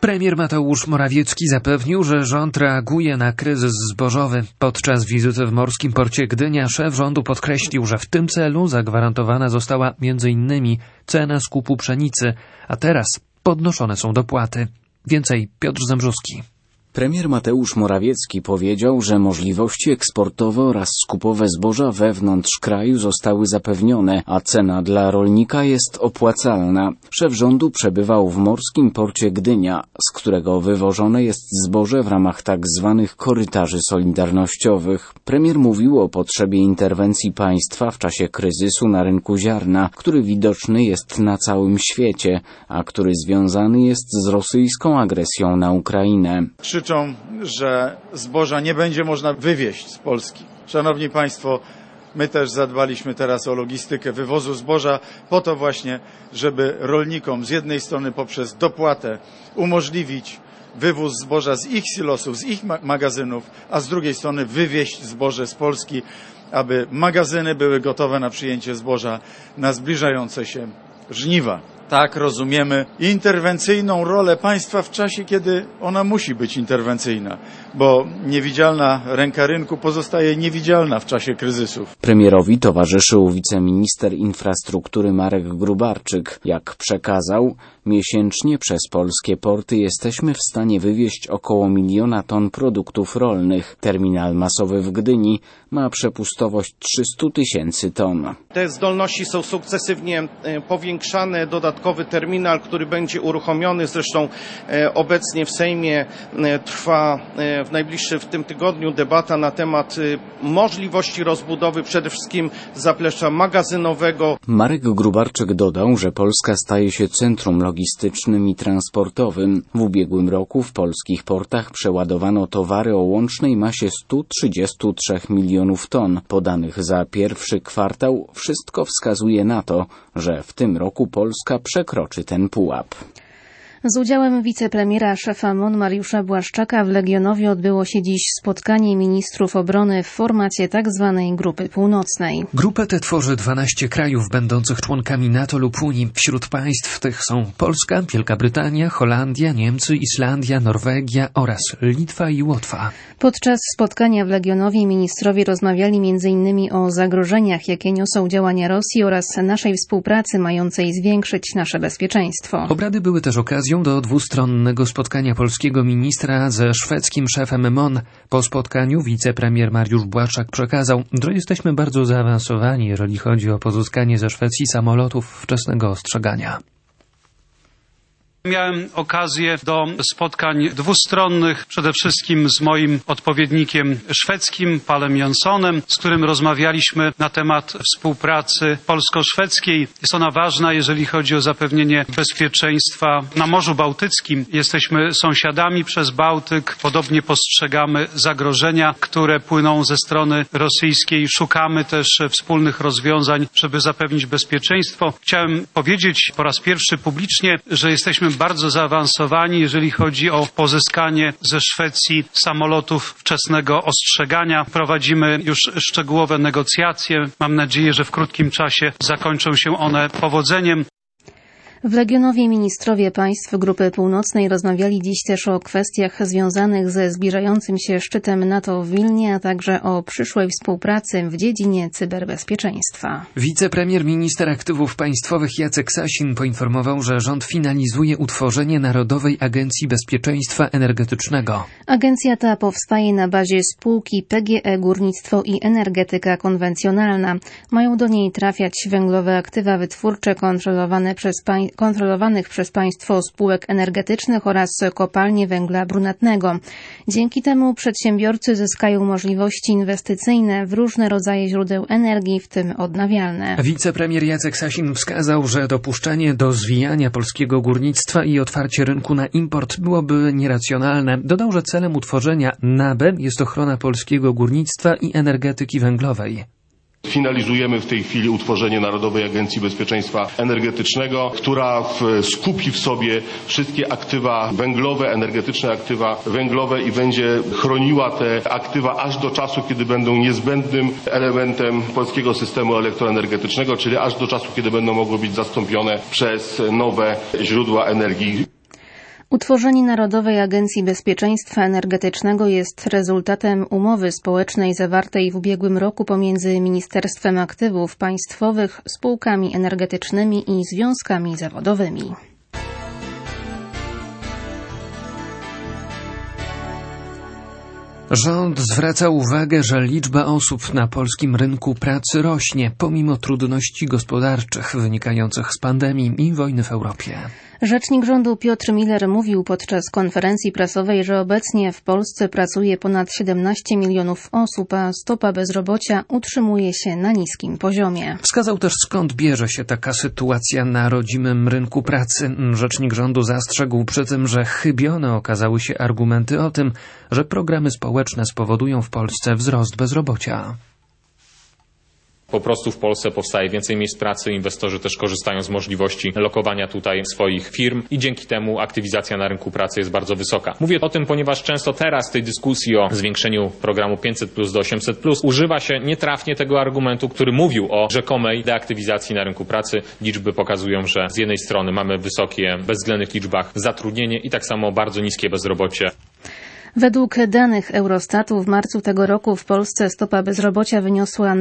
Premier Mateusz Morawiecki zapewnił, że rząd reaguje na kryzys zbożowy. Podczas wizyty w morskim porcie Gdynia szef rządu podkreślił, że w tym celu zagwarantowana została m.in. cena skupu pszenicy, a teraz podnoszone są dopłaty. Więcej Piotr Zembrzuski. Premier Mateusz Morawiecki powiedział, że możliwości eksportowe oraz skupowe zboża wewnątrz kraju zostały zapewnione, a cena dla rolnika jest opłacalna. Szef rządu przebywał w morskim porcie Gdynia, z którego wywożone jest zboże w ramach tak zwanych korytarzy solidarnościowych. Premier mówił o potrzebie interwencji państwa w czasie kryzysu na rynku ziarna, który widoczny jest na całym świecie, a który związany jest z rosyjską agresją na Ukrainę. Krzyczą, że zboża nie będzie można wywieźć z Polski. Szanowni Państwo, my też zadbaliśmy teraz o logistykę wywozu zboża po to właśnie, żeby rolnikom z jednej strony poprzez dopłatę umożliwić wywóz zboża z ich silosów, z ich magazynów, a z drugiej strony wywieźć zboże z Polski, aby magazyny były gotowe na przyjęcie zboża na zbliżające się żniwa. Tak rozumiemy interwencyjną rolę państwa w czasie, kiedy ona musi być interwencyjna, bo niewidzialna ręka rynku pozostaje niewidzialna w czasie kryzysów. Premierowi towarzyszył wiceminister infrastruktury Marek Grubarczyk. Jak przekazał, miesięcznie przez polskie porty jesteśmy w stanie wywieźć około 1 000 000 ton produktów rolnych. Terminal masowy w Gdyni ma przepustowość 300 000 ton. Te zdolności są sukcesywnie powiększane. Dodatkowy terminal, który będzie uruchomiony, zresztą obecnie w Sejmie trwa w tym tygodniu debata na temat możliwości rozbudowy przede wszystkim zaplecza magazynowego. Marek Grubarczyk dodał, że Polska staje się centrum logistycznym i transportowym. W ubiegłym roku w polskich portach przeładowano towary o łącznej masie 133 milionów ton. Po danych za pierwszy kwartał wszystko wskazuje na to, że w tym roku Polska przekroczy ten pułap. Z udziałem wicepremiera szefa MON Mariusza Błaszczaka w Legionowie odbyło się dziś spotkanie ministrów obrony w formacie tzw. Grupy Północnej. Grupę tę tworzy 12 krajów będących członkami NATO lub Unii. Wśród państw tych są Polska, Wielka Brytania, Holandia, Niemcy, Islandia, Norwegia oraz Litwa i Łotwa. Podczas spotkania w Legionowie ministrowie rozmawiali m.in. o zagrożeniach, jakie niosą działania Rosji oraz naszej współpracy mającej zwiększyć nasze bezpieczeństwo. Obrady były też okazją do dwustronnego spotkania polskiego ministra ze szwedzkim szefem MON. Po spotkaniu wicepremier Mariusz Błaszczak przekazał, że jesteśmy bardzo zaawansowani, jeżeli chodzi o pozyskanie ze Szwecji samolotów wczesnego ostrzegania. Miałem okazję do spotkań dwustronnych, przede wszystkim z moim odpowiednikiem szwedzkim, Palem Jonssonem, z którym rozmawialiśmy na temat współpracy polsko-szwedzkiej. Jest ona ważna, jeżeli chodzi o zapewnienie bezpieczeństwa na Morzu Bałtyckim. Jesteśmy sąsiadami przez Bałtyk, podobnie postrzegamy zagrożenia, które płyną ze strony rosyjskiej. Szukamy też wspólnych rozwiązań, żeby zapewnić bezpieczeństwo. Chciałem powiedzieć po raz pierwszy publicznie, że jesteśmy bardzo zaawansowani, jeżeli chodzi o pozyskanie ze Szwecji samolotów wczesnego ostrzegania. Prowadzimy już szczegółowe negocjacje. Mam nadzieję, że w krótkim czasie zakończą się one powodzeniem. W Legionowie ministrowie państw Grupy Północnej rozmawiali dziś też o kwestiach związanych ze zbliżającym się szczytem NATO w Wilnie, a także o przyszłej współpracy w dziedzinie cyberbezpieczeństwa. Wicepremier minister aktywów państwowych Jacek Sasin poinformował, że rząd finalizuje utworzenie Narodowej Agencji Bezpieczeństwa Energetycznego. Agencja ta powstaje na bazie spółki PGE Górnictwo i Energetyka Konwencjonalna. Mają do niej trafiać węglowe aktywa wytwórcze kontrolowanych przez państwo spółek energetycznych oraz kopalnie węgla brunatnego. Dzięki temu przedsiębiorcy zyskają możliwości inwestycyjne w różne rodzaje źródeł energii, w tym odnawialne. Wicepremier Jacek Sasin wskazał, że dopuszczenie do zwijania polskiego górnictwa i otwarcie rynku na import byłoby nieracjonalne. Dodał, że celem utworzenia NABE jest ochrona polskiego górnictwa i energetyki węglowej. Finalizujemy w tej chwili utworzenie Narodowej Agencji Bezpieczeństwa Energetycznego, która skupi w sobie wszystkie aktywa węglowe, energetyczne aktywa węglowe i będzie chroniła te aktywa aż do czasu, kiedy będą niezbędnym elementem polskiego systemu elektroenergetycznego, czyli aż do czasu, kiedy będą mogły być zastąpione przez nowe źródła energii. Utworzenie Narodowej Agencji Bezpieczeństwa Energetycznego jest rezultatem umowy społecznej zawartej w ubiegłym roku pomiędzy Ministerstwem Aktywów Państwowych, spółkami energetycznymi i związkami zawodowymi. Rząd zwraca uwagę, że liczba osób na polskim rynku pracy rośnie, pomimo trudności gospodarczych wynikających z pandemii i wojny w Europie. Rzecznik rządu Piotr Miller mówił podczas konferencji prasowej, że obecnie w Polsce pracuje ponad 17 milionów osób, a stopa bezrobocia utrzymuje się na niskim poziomie. Wskazał też, skąd bierze się taka sytuacja na rodzimym rynku pracy. Rzecznik rządu zastrzegł przy tym, że chybione okazały się argumenty o tym, że programy społeczne spowodują w Polsce wzrost bezrobocia. Po prostu w Polsce powstaje więcej miejsc pracy, inwestorzy też korzystają z możliwości lokowania tutaj swoich firm i dzięki temu aktywizacja na rynku pracy jest bardzo wysoka. Mówię o tym, ponieważ często teraz w tej dyskusji o zwiększeniu programu 500+ do 800+ używa się nietrafnie tego argumentu, który mówił o rzekomej deaktywizacji na rynku pracy. Liczby pokazują, że z jednej strony mamy wysokie w bezwzględnych liczbach zatrudnienie i tak samo bardzo niskie bezrobocie. Według danych Eurostatu w marcu tego roku w Polsce stopa bezrobocia wyniosła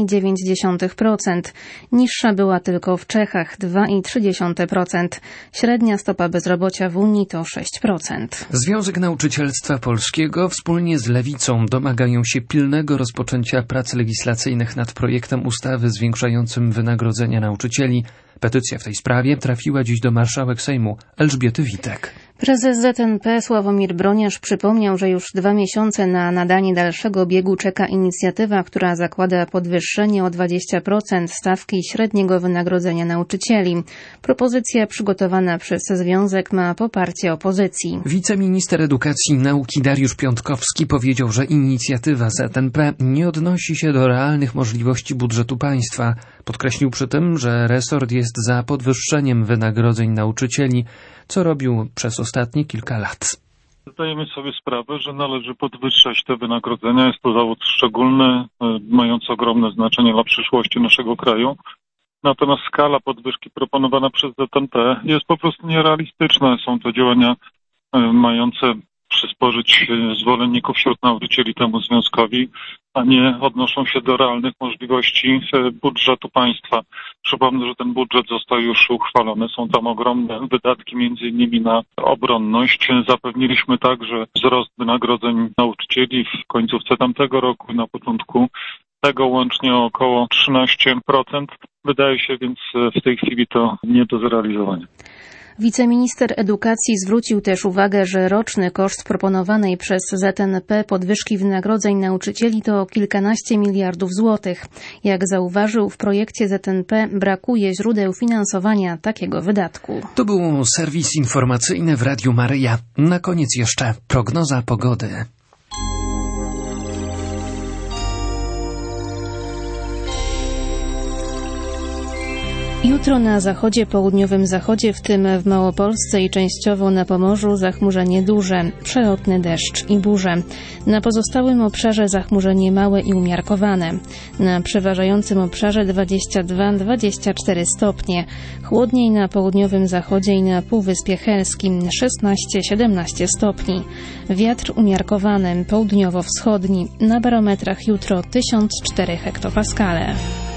2,9%. Niższa była tylko w Czechach 2,3%. Średnia stopa bezrobocia w Unii to 6%. Związek Nauczycielstwa Polskiego wspólnie z Lewicą domagają się pilnego rozpoczęcia prac legislacyjnych nad projektem ustawy zwiększającym wynagrodzenia nauczycieli. Petycja w tej sprawie trafiła dziś do marszałek Sejmu Elżbiety Witek. Prezes ZNP Sławomir Broniarz przypomniał, że już 2 miesiące na nadanie dalszego biegu czeka inicjatywa, która zakłada podwyższenie o 20% stawki średniego wynagrodzenia nauczycieli. Propozycja przygotowana przez związek ma poparcie opozycji. Wiceminister Edukacji i Nauki Dariusz Piątkowski powiedział, że inicjatywa ZNP nie odnosi się do realnych możliwości budżetu państwa. Podkreślił przy tym, że resort jest za podwyższeniem wynagrodzeń nauczycieli, co robił przez ostatnie kilka lat. Zdajemy sobie sprawę, że należy podwyższać te wynagrodzenia. Jest to zawód szczególny, mający ogromne znaczenie dla przyszłości naszego kraju. Natomiast skala podwyżki proponowana przez ZNP jest po prostu nierealistyczna. Są to działania mające przysporzyć zwolenników wśród nauczycieli temu związkowi, a nie odnoszą się do realnych możliwości budżetu państwa. Przypomnę, że ten budżet został już uchwalony. Są tam ogromne wydatki, między innymi na obronność. Zapewniliśmy także wzrost wynagrodzeń nauczycieli w końcówce tamtego roku, na początku tego łącznie o około 13%. Wydaje się więc w tej chwili to nie do zrealizowania. Wiceminister edukacji zwrócił też uwagę, że roczny koszt proponowanej przez ZNP podwyżki wynagrodzeń nauczycieli to kilkanaście miliardów złotych. Jak zauważył, w projekcie ZNP brakuje źródeł finansowania takiego wydatku. To był serwis informacyjny w Radiu Maryja. Na koniec jeszcze prognoza pogody. Jutro na zachodzie, południowym zachodzie, w tym w Małopolsce i częściowo na Pomorzu zachmurzenie duże, przelotny deszcz i burze. Na pozostałym obszarze zachmurzenie małe i umiarkowane. Na przeważającym obszarze 22-24 stopnie. Chłodniej na południowym zachodzie i na Półwyspie Helskim 16-17 stopni. Wiatr umiarkowany, południowo-wschodni. Na barometrach jutro 1004 hektopaskale.